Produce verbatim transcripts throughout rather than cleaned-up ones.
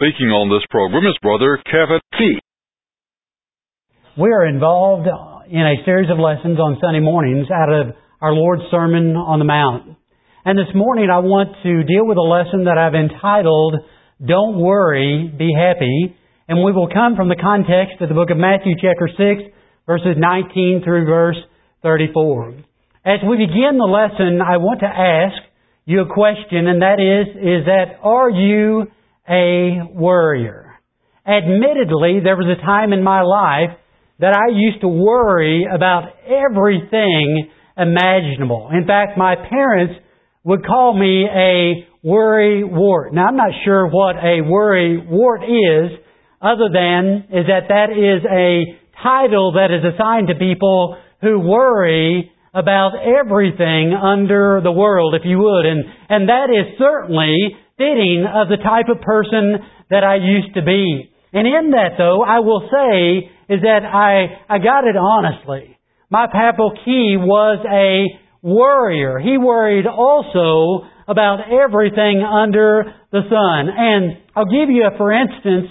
Speaking on this program is Brother Kevin Fee. We are involved in a series of lessons on Sunday mornings out of our Lord's Sermon on the Mount. And this morning I want to deal with a lesson that I've entitled, Don't Worry, Be Happy. And we will come from the context of the book of Matthew chapter six, verses nineteen through verse thirty-four. As we begin the lesson, I want to ask you a question, and that is, is that, are you a worrier? Admittedly, there was a time in my life that I used to worry about everything imaginable. In fact, my parents would call me a worry wart. Now, I'm not sure what a worry wart is, other than is that that is a title that is assigned to people who worry about everything under the world, if you would. And, and that is certainly fitting of the type of person that I used to be. And in that, though, I will say is that I, I got it honestly. My Papa Key was a worrier. He worried also about everything under the sun. And I'll give you a for instance.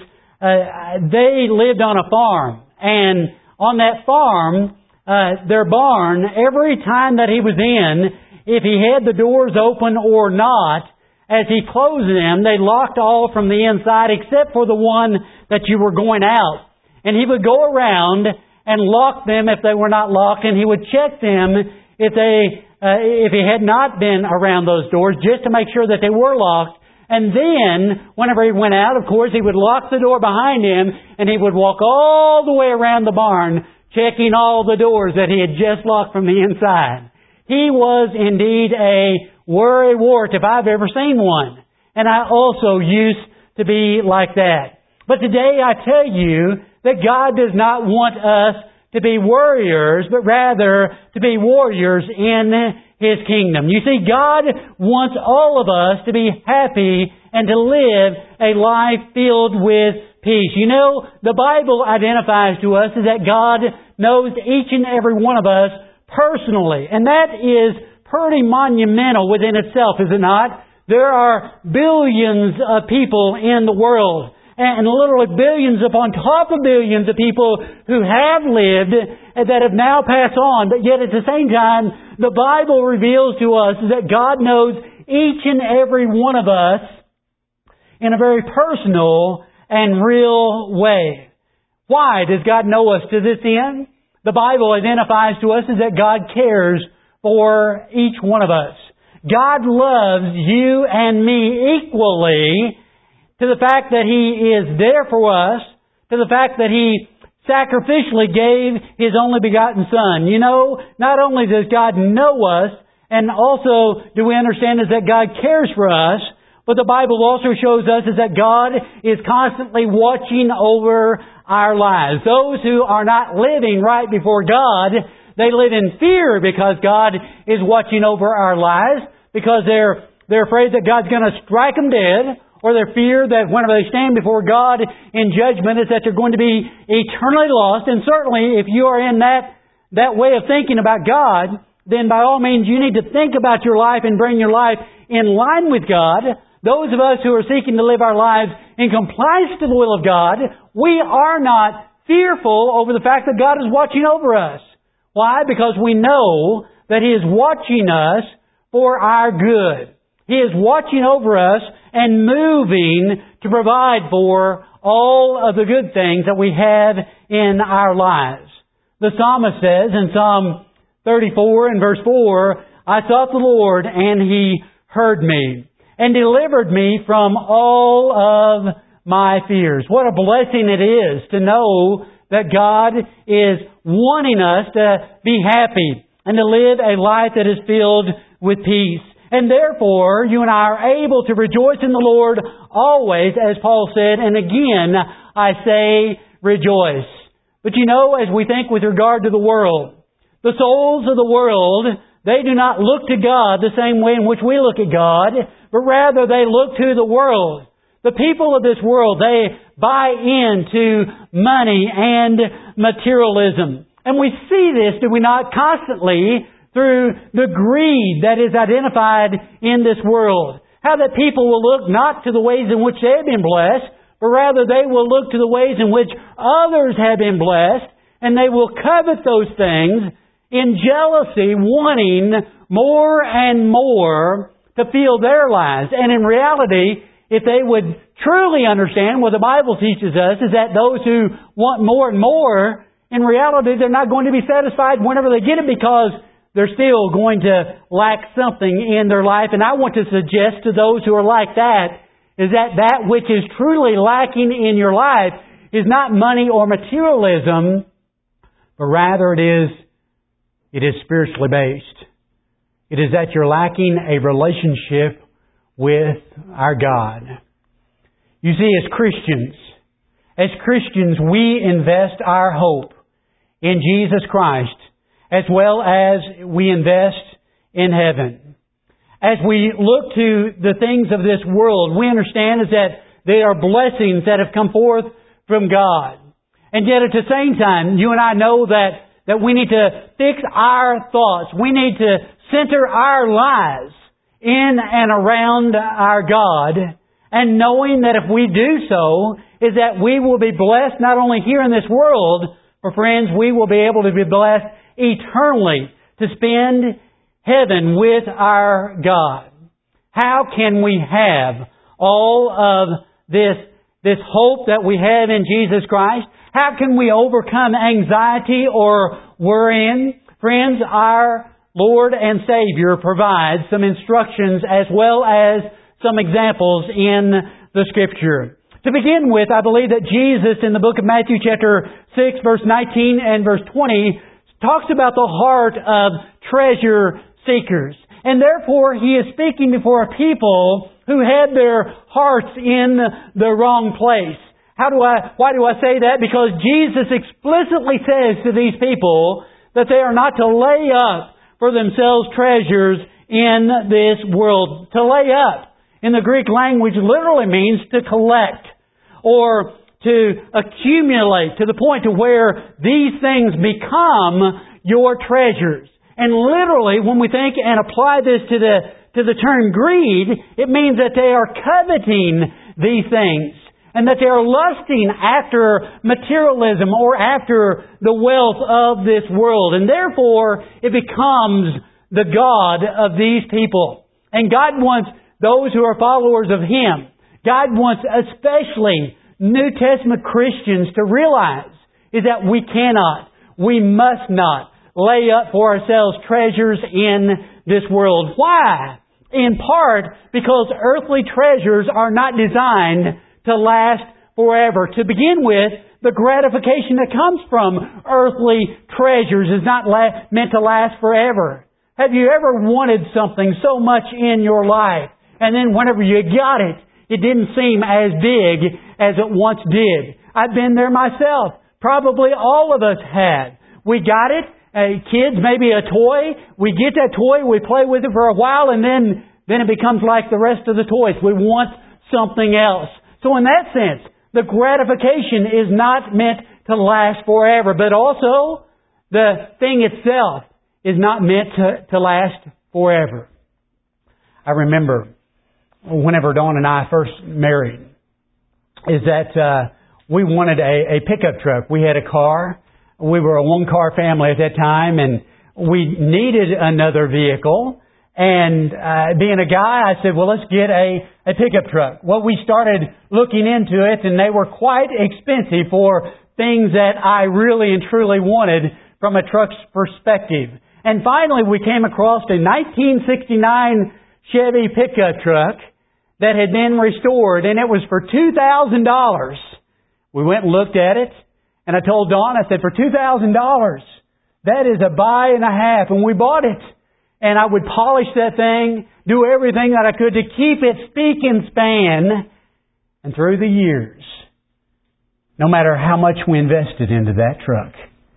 Uh, they lived on a farm. And on that farm, uh, their barn, every time that he was in, if he had the doors open or not, as he closed them, they locked all from the inside except for the one that you were going out. And he would go around and lock them if they were not locked, and he would check them if they, uh, if he had not been around those doors, just to make sure that they were locked. And then, whenever he went out, of course, he would lock the door behind him, and he would walk all the way around the barn, checking all the doors that he had just locked from the inside. He was indeed a worry wart if I've ever seen one. And I also used to be like that. But today I tell you that God does not want us to be worriers, but rather to be warriors in His kingdom. You see, God wants all of us to be happy and to live a life filled with peace. You know, the Bible identifies to us that God knows each and every one of us personally. And that is pretty monumental within itself, is it not? There are billions of people in the world. And literally billions upon top of billions of people who have lived that have now passed on. But yet at the same time, the Bible reveals to us that God knows each and every one of us in a very personal and real way. Why does God know us to this end? The Bible identifies to us that God cares for each one of us. God loves you and me equally, to the fact that He is there for us, to the fact that He sacrificially gave His only begotten Son. You know, not only does God know us, and also do we understand is that God cares for us, but the Bible also shows us is that God is constantly watching over our lives. Those who are not living right before God, they live in fear because God is watching over our lives, because they're, they're afraid that God's going to strike them dead, or their fear that whenever they stand before God in judgment is that they're going to be eternally lost. And certainly if you are in that, that way of thinking about God, then by all means you need to think about your life and bring your life in line with God. Those of us who are seeking to live our lives in compliance to the will of God, we are not fearful over the fact that God is watching over us. Why? Because we know that He is watching us for our good. He is watching over us and moving to provide for all of the good things that we have in our lives. The psalmist says in Psalm thirty-four and verse four, I sought the Lord and He heard me and delivered me from all of my fears. What a blessing it is to know that God is wanting us to be happy and to live a life that is filled with peace. And therefore, you and I are able to rejoice in the Lord always, as Paul said, and again, I say rejoice. But you know, as we think with regard to the world, the souls of the world, they do not look to God the same way in which we look at God, but rather they look to the world. The people of this world, they buy into money and materialism. And we see this, do we not, constantly through the greed that is identified in this world. How that people will look not to the ways in which they have been blessed, but rather they will look to the ways in which others have been blessed, and they will covet those things in jealousy, wanting more and more to fill their lives. And in reality, if they would truly understand what the Bible teaches us, is that those who want more and more, in reality, they're not going to be satisfied whenever they get it, because they're still going to lack something in their life. And I want to suggest to those who are like that, is that that which is truly lacking in your life is not money or materialism, but rather it is, it is spiritually based. It is that you're lacking a relationship with our God. You see, as Christians, as Christians, we invest our hope in Jesus Christ, as well as we invest in heaven. As we look to the things of this world, we understand is that they are blessings that have come forth from God. And yet at the same time, you and I know that, that we need to fix our thoughts. We need to center our lives in and around our God, and knowing that if we do so, is that we will be blessed not only here in this world, but friends, we will be able to be blessed eternally to spend heaven with our God. How can we have all of this, this hope that we have in Jesus Christ? How can we overcome anxiety or worrying? Friends, our Lord and Savior provides some instructions as well as some examples in the Scripture. To begin with, I believe that Jesus in the book of Matthew chapter six, verse nineteen and verse twenty talks about the heart of treasure seekers. And therefore, He is speaking before a people who had their hearts in the wrong place. How do I, why do I say that? Because Jesus explicitly says to these people that they are not to lay up for themselves treasures in this world. To lay up in the Greek language literally means to collect or to accumulate to the point to where these things become your treasures. And literally, when we think and apply this to the to the term greed, it means that they are coveting these things and that they are lusting after materialism or after the wealth of this world. And therefore, it becomes the God of these people. And God wants those who are followers of Him, God wants especially New Testament Christians to realize is that we cannot, we must not lay up for ourselves treasures in this world. Why? In part because earthly treasures are not designed to last forever. To begin with, the gratification that comes from earthly treasures is not la- meant to last forever. Have you ever wanted something so much in your life, and then whenever you got it, it didn't seem as big as it once did? I've been there myself. Probably all of us had. We got it, uh, kids, maybe a toy. We get that toy, we play with it for a while, and then, then it becomes like the rest of the toys. We want something else. So in that sense, the gratification is not meant to last forever, but also the thing itself is not meant to, to last forever. I remember whenever Dawn and I first married, is that uh, we wanted a, a pickup truck. We had a car. We were a one-car family at that time, and we needed another vehicle. And uh, being a guy, I said, well, let's get a, a pickup truck. Well, we started looking into it, and they were quite expensive for things that I really and truly wanted from a truck's perspective. And finally, we came across a nineteen sixty-nine Chevy pickup truck that had been restored, and it was for two thousand dollars. We went and looked at it, and I told Dawn, I said, for two thousand dollars, that is a buy and a half. And we bought it. And I would polish that thing, do everything that I could to keep it speak and span. And through the years, no matter how much we invested into that truck,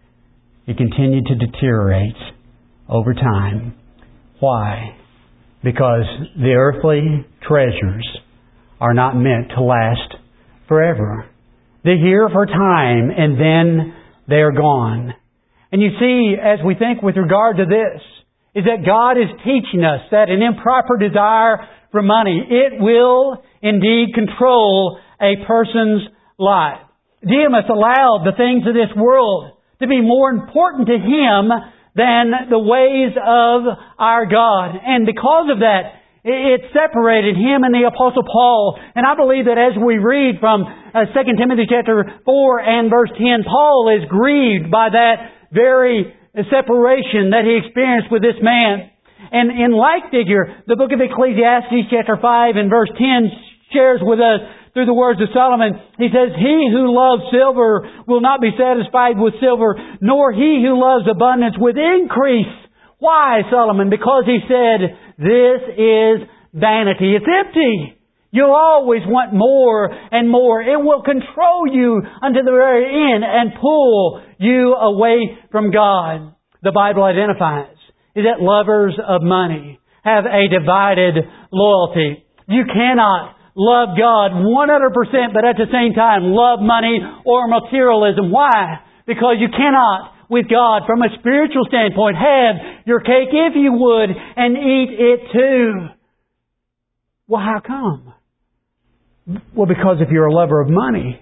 it continued to deteriorate over time. Why? Because the earthly treasures are not meant to last forever. They're here for time, and then they are gone. And you see, as we think with regard to this, is that God is teaching us that an improper desire for money, it will indeed control a person's life. Demas allowed the things of this world to be more important to him than the ways of our God. And because of that, it separated him and the Apostle Paul. And I believe that as we read from uh, Second Timothy chapter four and verse ten, Paul is grieved by that very separation that he experienced with this man. And in like figure, the book of Ecclesiastes chapter five and verse ten shares with us through the words of Solomon. He says, "He who loves silver will not be satisfied with silver, nor he who loves abundance with increase." Why, Solomon? Because he said, this is vanity. It's empty. You'll always want more and more. It will control you unto the very end and pull you away from God. The Bible identifies is that lovers of money have a divided loyalty. You cannot love God one hundred percent, but at the same time love money or materialism. Why? Because you cannot, with God, from a spiritual standpoint, have your cake, if you would, and eat it too. Well, how come? Well, because if you're a lover of money,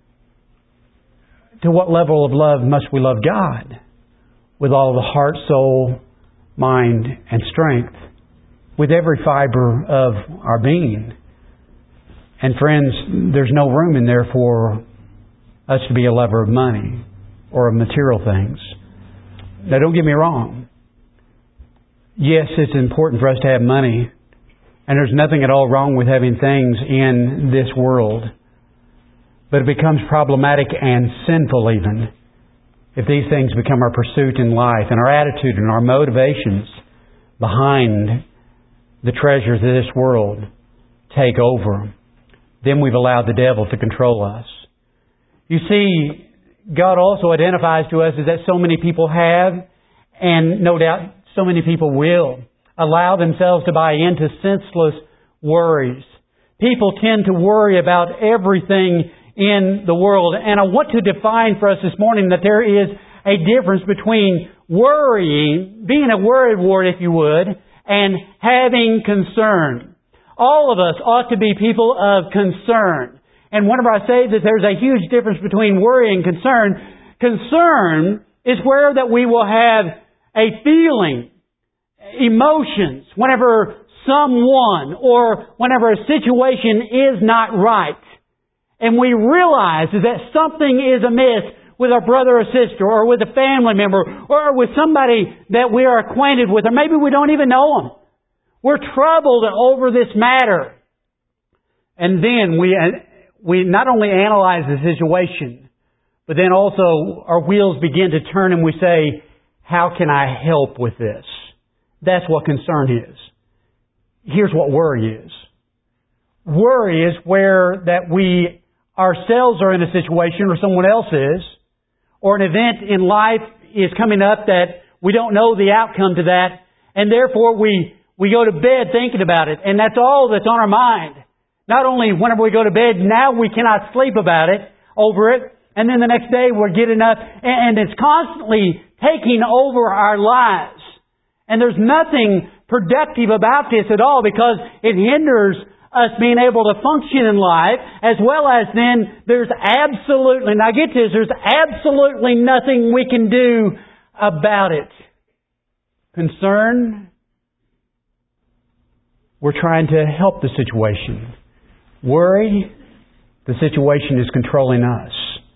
to what level of love must we love God? With all of the heart, soul, mind, and strength. With every fiber of our being. And friends, there's no room in there for us to be a lover of money or of material things. Now, don't get me wrong. Yes, it's important for us to have money. And there's nothing at all wrong with having things in this world. But it becomes problematic and sinful even if these things become our pursuit in life and our attitude and our motivations behind the treasures of this world take over. Then we've allowed the devil to control us. You see, God also identifies to us is that so many people have, and no doubt so many people will, allow themselves to buy into senseless worries. People tend to worry about everything in the world. And I want to define for us this morning that there is a difference between worrying, being a worrywart if you would, and having concern. All of us ought to be people of concern. And whenever I say that there's a huge difference between worry and concern, concern is where that we will have a feeling, emotions, whenever someone or whenever a situation is not right. And we realize that something is amiss with our brother or sister or with a family member or with somebody that we are acquainted with, or maybe we don't even know them. We're troubled over this matter. And then we we not only analyze the situation, but then also our wheels begin to turn and we say, how can I help with this? That's what concern is. Here's what worry is. Worry is where that we ourselves are in a situation or someone else is, or an event in life is coming up that we don't know the outcome to that, and therefore we, we go to bed thinking about it, and that's all that's on our mind. Not only whenever we go to bed, now we cannot sleep about it, over it, and then the next day we're getting up, and it's constantly taking over our lives. And there's nothing productive about this at all because it hinders us being able to function in life, as well as then there's absolutely, now get this, there's absolutely nothing we can do about it. Concern, we're trying to help the situation. Worry, the situation is controlling us.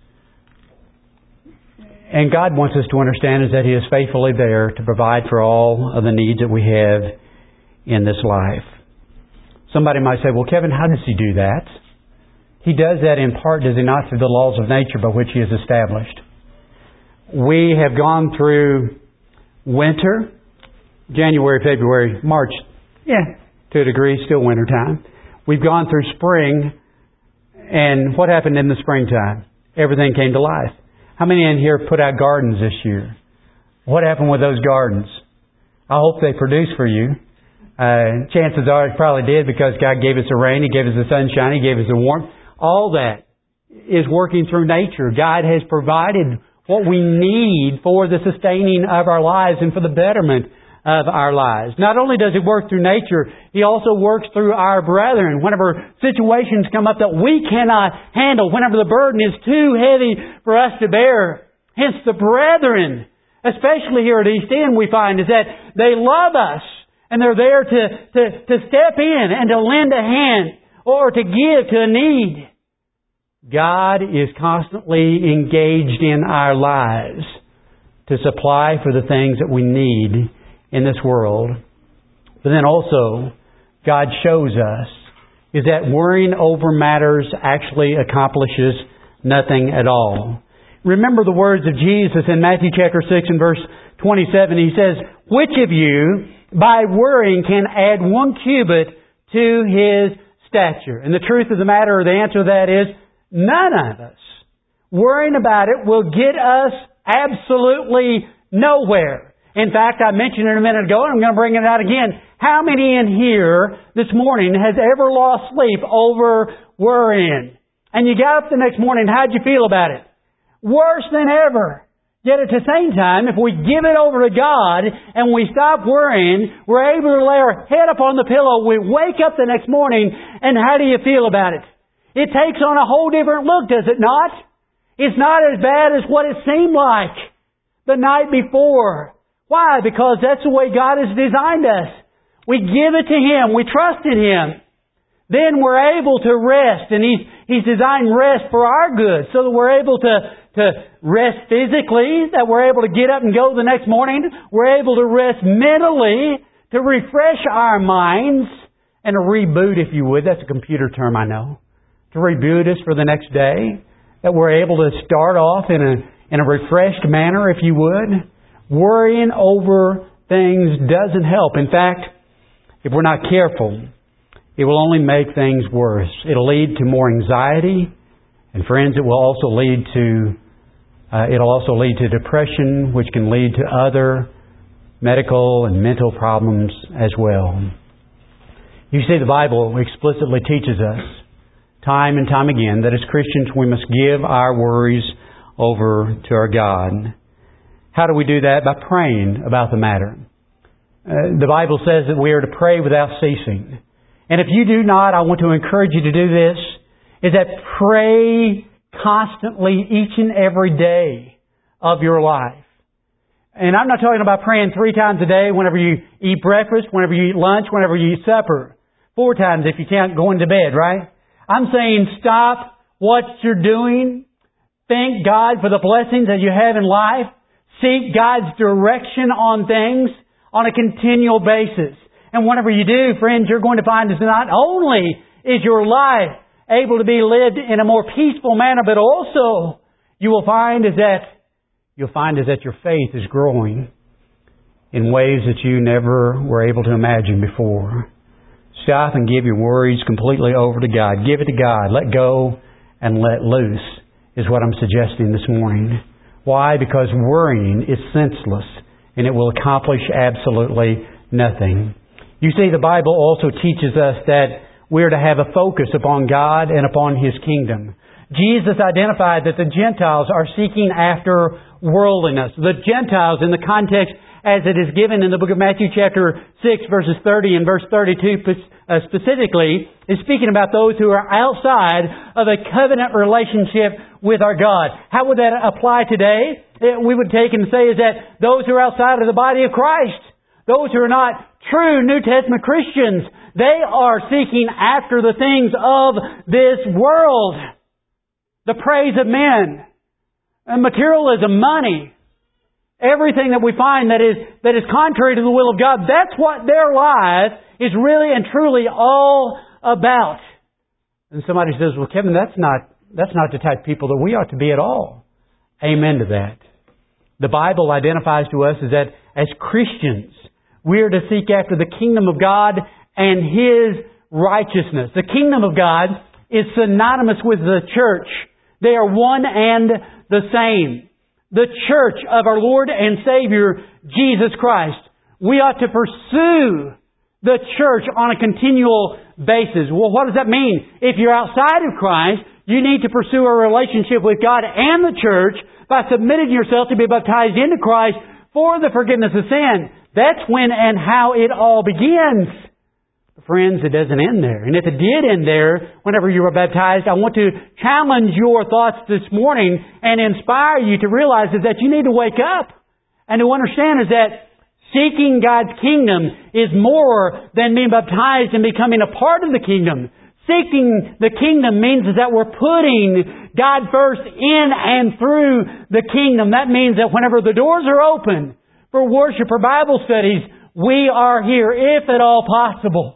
And God wants us to understand is that He is faithfully there to provide for all of the needs that we have in this life. Somebody might say, well, Kevin, how does He do that? He does that in part, does He not, through the laws of nature by which He has established. We have gone through winter, January, February, March, yeah, to a degree, still winter time. We've gone through spring, and what happened in the springtime? Everything came to life. How many in here put out gardens this year? What happened with those gardens? I hope they produce for you. Uh, chances are it probably did because God gave us the rain, He gave us the sunshine, He gave us the warmth. All that is working through nature. God has provided what we need for the sustaining of our lives and for the betterment of our lives. Not only does He work through nature, He also works through our brethren. Whenever situations come up that we cannot handle, whenever the burden is too heavy for us to bear. Hence the brethren, especially here at East End, we find is that they love us and they're there to, to, to step in and to lend a hand or to give to a need. God is constantly engaged in our lives to supply for the things that we need in this world. But then also, God shows us is that worrying over matters actually accomplishes nothing at all. Remember the words of Jesus in Matthew chapter six and verse twenty-seven. He says, "Which of you, by worrying, can add one cubit to his stature?" And the truth of the matter, or the answer to that is, none of us. Worrying about it will get us absolutely nowhere. In fact, I mentioned it a minute ago, and I'm going to bring it out again. How many in here this morning has ever lost sleep over worrying? And you got up the next morning, how'd you feel about it? Worse than ever. Yet at the same time, if we give it over to God and we stop worrying, we're able to lay our head up on the pillow, we wake up the next morning, and how do you feel about it? It takes on a whole different look, does it not? It's not as bad as what it seemed like the night before. Why? Because that's the way God has designed us. We give it to Him. We trust in Him. Then we're able to rest. And He's, He's designed rest for our good so that we're able to, to rest physically, that we're able to get up and go the next morning. We're able to rest mentally, to refresh our minds, and to reboot, if you would. That's a computer term, I know. To reboot us for the next day. That we're able to start off in a, in a refreshed manner, if you would. Worrying over things doesn't help. In fact, if we're not careful, it will only make things worse. It'll lead to more anxiety, and friends, it will also lead to uh, it'll also lead to depression, which can lead to other medical and mental problems as well. You see, the Bible explicitly teaches us, time and time again, that as Christians we must give our worries over to our God. How do we do that? By praying about the matter. Uh, the Bible says that we are to pray without ceasing. And if you do not, I want to encourage you to do this, is that pray constantly each and every day of your life. And I'm not talking about praying three times a day whenever you eat breakfast, whenever you eat lunch, whenever you eat supper. Four times if you can't go into bed, right? I'm saying stop what you're doing. Thank God for the blessings that you have in life. Seek God's direction on things on a continual basis. And whenever you do, friends, you're going to find that not only is your life able to be lived in a more peaceful manner, but also you will find is that you'll find is that your faith is growing in ways that you never were able to imagine before. Stop and give your worries completely over to God. Give it to God. Let go and let loose is what I'm suggesting this morning. Why? Because worrying is senseless and it will accomplish absolutely nothing. You see, the Bible also teaches us that we are to have a focus upon God and upon His kingdom. Jesus identified that the Gentiles are seeking after worldliness. The Gentiles, in the context as it is given in the book of Matthew chapter six, verses thirty and verse thirty-two specifically, is speaking about those who are outside of a covenant relationship with our God. How would that apply today? We would take and say is that those who are outside of the body of Christ, those who are not true New Testament Christians, they are seeking after the things of this world. The praise of men, and materialism, money, everything that we find that is that is contrary to the will of God. That's what their life is really and truly all about. And somebody says, "Well, Kevin, that's not that's not the type of people that we ought to be at all." Amen to that. The Bible identifies to us as that as Christians, we are to seek after the kingdom of God and His righteousness. The kingdom of God is synonymous with the church. They are one and the same. The church of our Lord and Savior, Jesus Christ. We ought to pursue the church on a continual basis. Well, what does that mean? If you're outside of Christ, you need to pursue a relationship with God and the church by submitting yourself to be baptized into Christ for the forgiveness of sin. That's when and how it all begins. But friends, it doesn't end there. And if it did end there, whenever you were baptized, I want to challenge your thoughts this morning and inspire you to realize is that you need to wake up and to understand is that seeking God's kingdom is more than being baptized and becoming a part of the kingdom. Seeking the kingdom means is that we're putting God first in and through the kingdom. That means that whenever the doors are open for worship or Bible studies, we are here, if at all possible.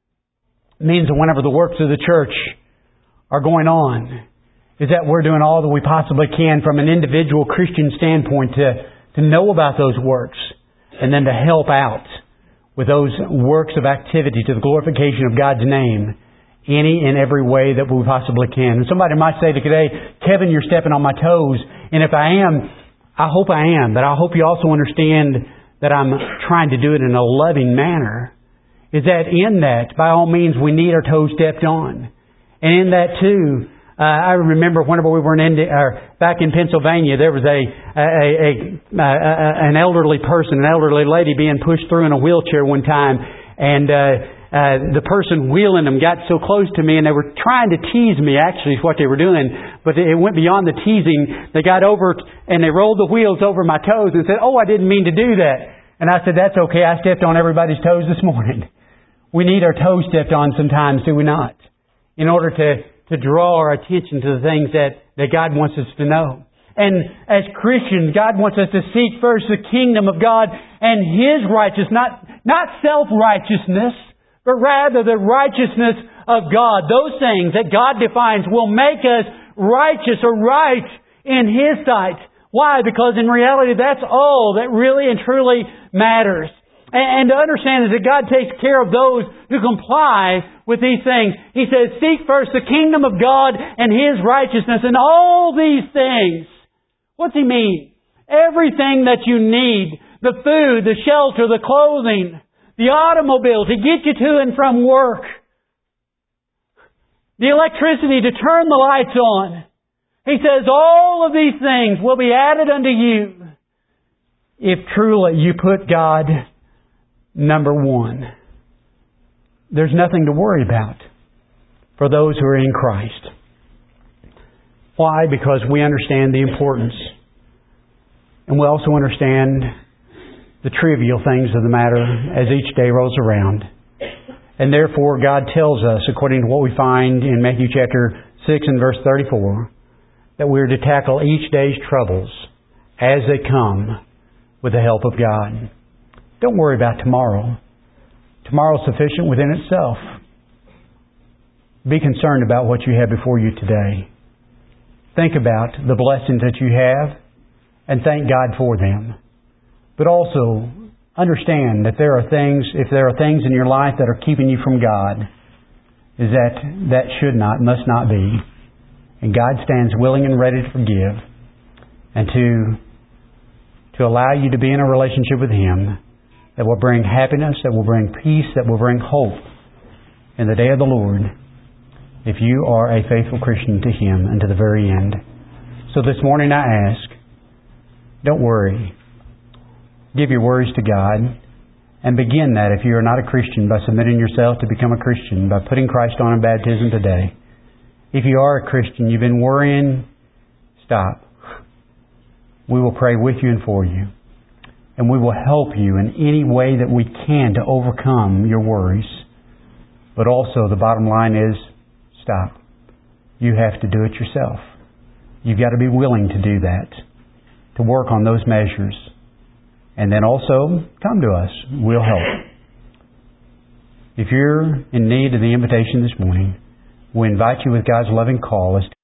It means that whenever the works of the church are going on, is that we're doing all that we possibly can from an individual Christian standpoint to, to know about those works and then to help out with those works of activity to the glorification of God's name any and every way that we possibly can. And somebody might say today, Kevin, you're stepping on my toes. And if I am, I hope I am, but I hope you also understand that I'm trying to do it in a loving manner. Is that in that, by all means, we need our toes stepped on. And in that too, uh, I remember whenever we were in Indi- or back in Pennsylvania, there was a, a, a, a, a an elderly person, an elderly lady being pushed through in a wheelchair one time, and uh, Uh, the person wheeling them got so close to me and they were trying to tease me, actually is what they were doing, but it went beyond the teasing. They got over and they rolled the wheels over my toes and said, "Oh, I didn't mean to do that." And I said, "That's okay. I stepped on everybody's toes this morning." We need our toes stepped on sometimes, do we not? In order to, to draw our attention to the things that, that God wants us to know. And as Christians, God wants us to seek first the kingdom of God and His righteousness, not, not self-righteousness, but rather the righteousness of God. Those things that God defines will make us righteous or right in His sight. Why? Because in reality, that's all that really and truly matters. And to understand is that God takes care of those who comply with these things. He says, seek first the kingdom of God and His righteousness and all these things. What's He mean? Everything that you need. The food, the shelter, the clothing, the automobile to get you to and from work. The electricity to turn the lights on. He says all of these things will be added unto you if truly you put God number one. There's nothing to worry about for those who are in Christ. Why? Because we understand the importance. And we also understand the trivial things of the matter as each day rolls around. And therefore God tells us, according to what we find in Matthew chapter six and verse thirty-four, that we are to tackle each day's troubles as they come with the help of God. Don't worry about tomorrow. Tomorrow is sufficient within itself. Be concerned about what you have before you today. Think about the blessings that you have and thank God for them. But also, understand that there are things, if there are things in your life that are keeping you from God, is that that should not, must not be. And God stands willing and ready to forgive and to, to allow you to be in a relationship with Him that will bring happiness, that will bring peace, that will bring hope in the day of the Lord if you are a faithful Christian to Him and to the very end. So this morning I ask, don't worry. Give your worries to God and begin that if you are not a Christian by submitting yourself to become a Christian, by putting Christ on in baptism today. If you are a Christian, you've been worrying, stop. We will pray with you and for you. And we will help you in any way that we can to overcome your worries. But also the bottom line is, stop. You have to do it yourself. You've got to be willing to do that, to work on those measures. And then also, come to us. We'll help. If you're in need of the invitation this morning, we invite you with God's loving call as